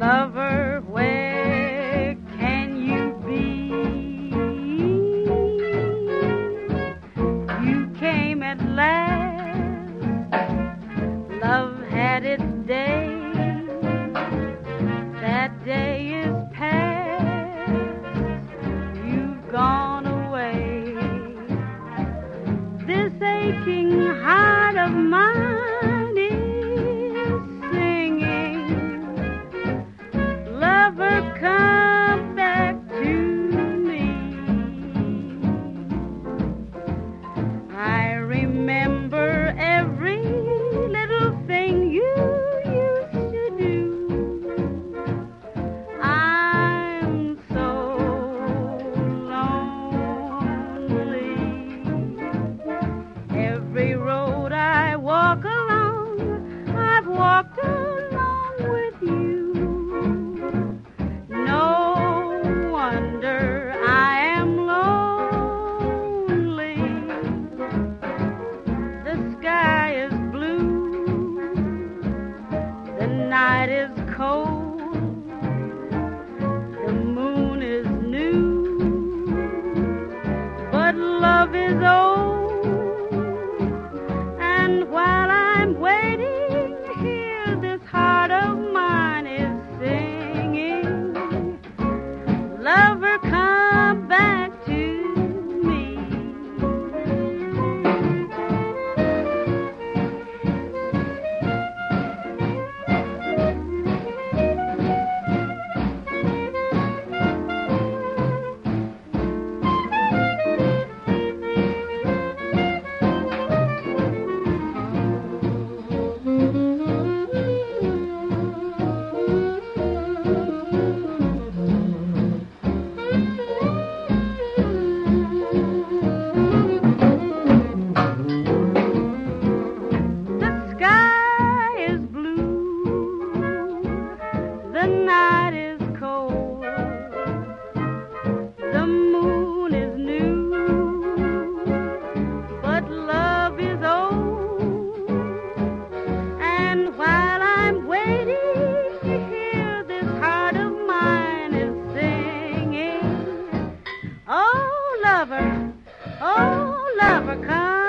Lover, where can you be? You came at last. Love had its day. That day is past. You've gone away. This aching heart of mine is singing. Lover, come back to me. I remember every little thing you used to do. I'm so lonely. Every road I walk along, I've walked along with you. No wonder I am lonely. The sky is blue, the night is cold, the moon is new, but love is old. And while I'm waiting here, this heart of mine is singing. Lover, come back to me. The sky is blue, the night is cold, the moon is new, but love is old. And while I'm waiting to hear, this heart of mine is singing. Oh, lover, come